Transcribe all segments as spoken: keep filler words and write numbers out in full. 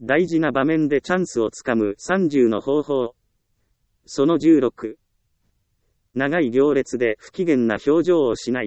大事な場面でチャンスをつかむさんじゅうの方法。そのじゅうろく。長い行列で不機嫌な表情をしない。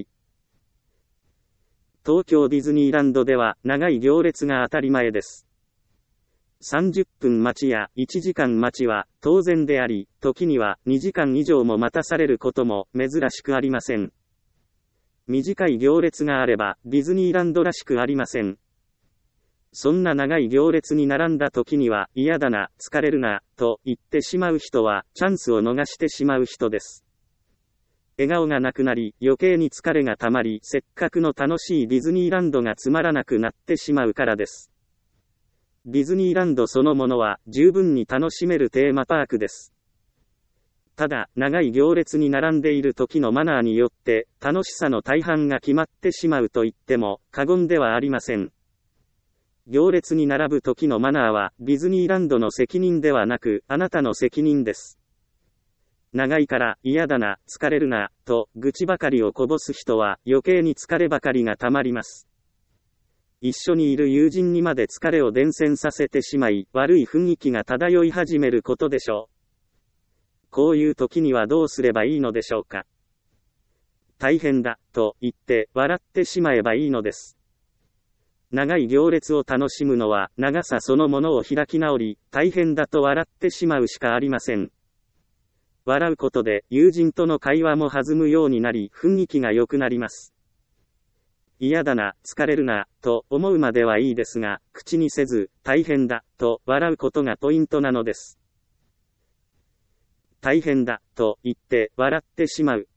東京ディズニーランドでは長い行列が当たり前です。さんじゅっぷん待ちやいちじかん待ちは当然であり、時にはにじかん以上も待たされることも珍しくありません。短い行列があればディズニーランドらしくありません。そんな長い行列に並んだ時には嫌だな、疲れるな、と言ってしまう人はチャンスを逃してしまう人です。笑顔がなくなり余計に疲れがたまり、せっかくの楽しいディズニーランドがつまらなくなってしまうからです。ディズニーランドそのものは十分に楽しめるテーマパークです。ただ、長い行列に並んでいる時のマナーによって楽しさの大半が決まってしまうと言っても過言ではありません。行列に並ぶ時のマナーはディズニーランドの責任ではなくあなたの責任です。長いから嫌だな、疲れるな、と愚痴ばかりをこぼす人は余計に疲ればかりがたまります。一緒にいる友人にまで疲れを伝染させてしまい、悪い雰囲気が漂い始めることでしょう。こういう時にはどうすればいいのでしょうか。大変だ、と言って笑ってしまえばいいのです。長い行列を楽しむのは長さそのものを開き直り、大変だと笑ってしまうしかありません。笑うことで友人との会話も弾むようになり、雰囲気が良くなります。嫌だな、疲れるな、と思うまではいいですが、口にせず、大変だ、と笑うことがポイントなのです。大変だ、と言って笑ってしまう。